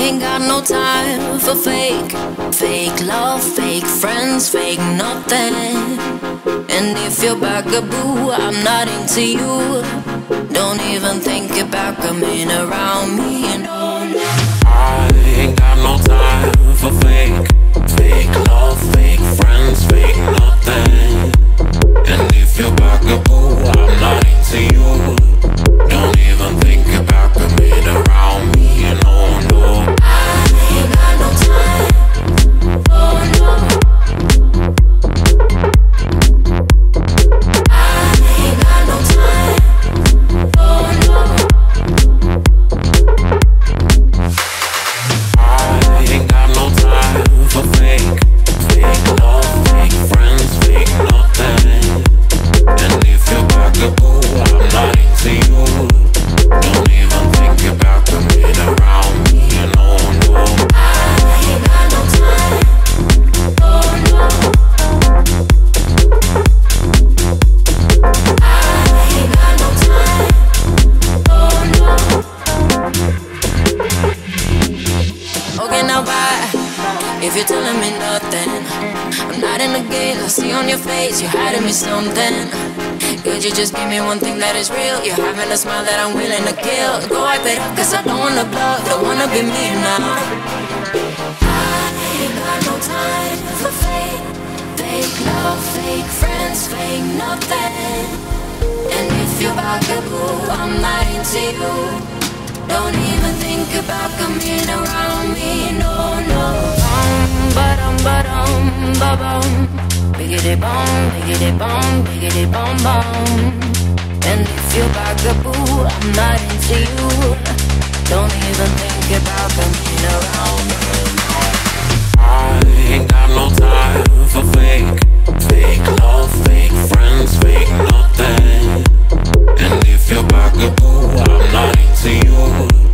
ain't got no time for fake love, fake friends, fake nothing. And if you're bugaboo, I'm not into you. Don't even think about coming around me, no, no. I ain't got no time for fake love, fake friends, fake nothing. And if you're bugaboo, I'm not into you. Don't even think about coming around me, no, no. I ain't got no time, oh no. I ain't got no time, oh no. I ain't got no time for fake love, fake friends, fake nothing. And if you're bugaboo, I'm not into you. Don't even think about coming around me, no, no. I ain't got no time, oh no. I ain't got no time, oh no. Okay, now bye. If you're telling me nothing, I'm not in the game. I see on your face you're hiding me something. Could you just give me one thing that is real? You're having a smile that I'm willing to kill. Go wipe it up, cause I don't wanna blow. Don't wanna be me now. I ain't got no time for fake love, fake friends, fake nothing. And if you're bugaboo, I'm not into you. Don't even think about coming around me, no, no. Ba-dum, ba-bum. Biggity bum, biggity bum, biggity bum bum. And if you're bugaboo, I'm not into you. Don't even think about coming around me. I ain't got no time for fake love, fake friends, fake nothing. And if you're bugaboo, I'm not into you.